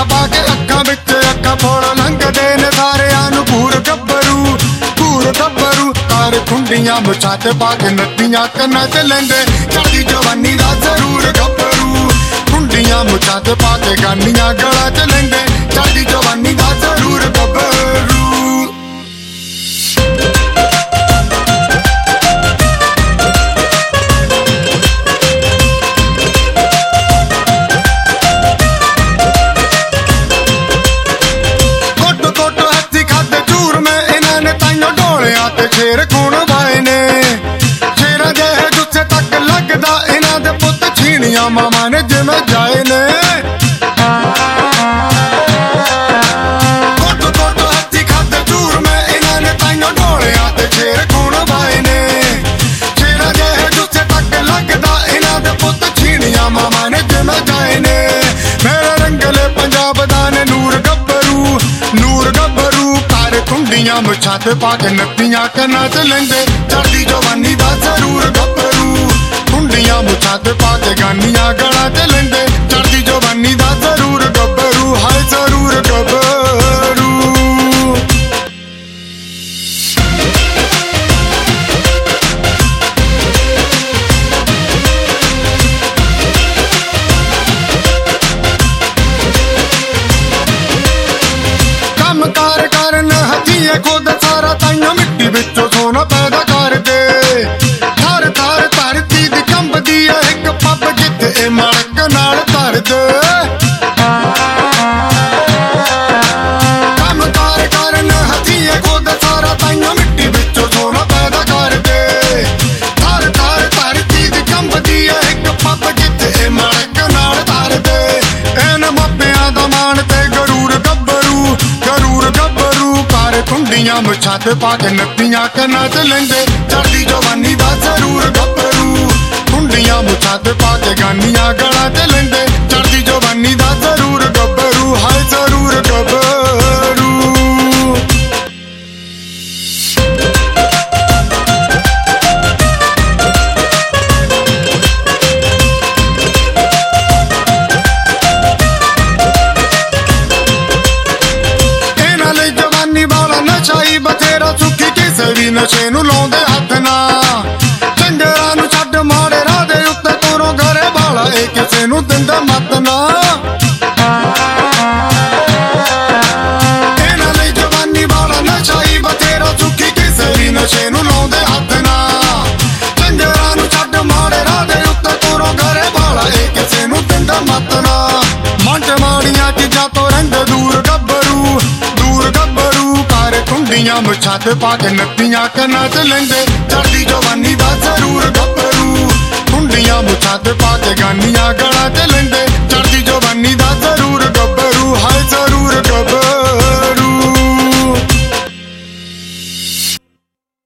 पा के अक्खां विच अक्खां फोड़ लंघदे ने सारियां नूं घूर गब्बरू कार खुंडियां मुछां ते पा के नत्तियां कन्नां ते लैंदे चढ़दी जवानी दा जरूर गब्बरू खुंडियां मुछां ते पा के गानियां गलां ते लैंदे चढ़दी जवानी दा जरूर गब्बरू शेर खून वाए ने शेरा जहे गुस्से तक लगदा इन्हां दे पुत छीणियां मामा ने जिवें जाए ने कोट हत्थी खादे चूर में इन्हां ने ताइयों ढोलियां ते शेर खून वाए ने शेरा जहे गुस्से तक लगदा इन्हां दे पुत छीणियां मामा ने जिवें जाए ने मेरे रंगले पंजाब दा ने नूर गब्बरू कार खुंडियां मुछां ते पा के नत्तियां कन्नां ते लैंदे चढ़दी जवानी दा जरूर गब्बरू खुंडियां मुछां ते पा के गानियां गलां ते लैंदे चढ़दी जवानी दा जरूर गब्बरू हाय जरूर गब्बरू कम कार करन हथीए खुद सारा ताइयों मिट्टी विचों सोना पैदा कर दे थर थर धरती दी कंबदी है एक पब जिथे ए मड़क नाल धर दे कम कार करन हथीए खुद सारा ताइयों मिट्टी विचों सोना पैदा कर दे थर थर धरती दी कंबदी है एक पब जिथे ए मड़क नाल धर दे इन मापियां दा मान ते गरूर गब्बरू कार खुंडियां मुछां ते पा के नत्तियां कन्नां ते लैंदे चढ़दी जवानी दा जरूर गब्बरू खुंडियां मुछां ते पा के गानियां गलां ते लैंदे चढ़दी जवानी दा जरूर गब्बरू हाय जरूर गब्बरू नशाई बथेरा सुखी किसे भी नशे नूं लाउंदे हथ ना चंजरां नूं छड्ड माड़े राह दे उत्ते तुरों घरे वाला ए किसे नूं दिंदा मत ना इन्हां लई जवानी वाला नशाई बथेरा सुखी किसे भी नशे नूं लाउंदे हथ ना चंजरां नूं छड्ड माड़े राह दे उत्ते तुरों घरे वाला ए किसे नूं दिंदा मत ना मंच माड़ियां चीजां तो रहिंदे दूर गब्बरू खुंडियां मुछां ते पा के नत्तियां कन्नां ते लैंदे चढ़दी जवानी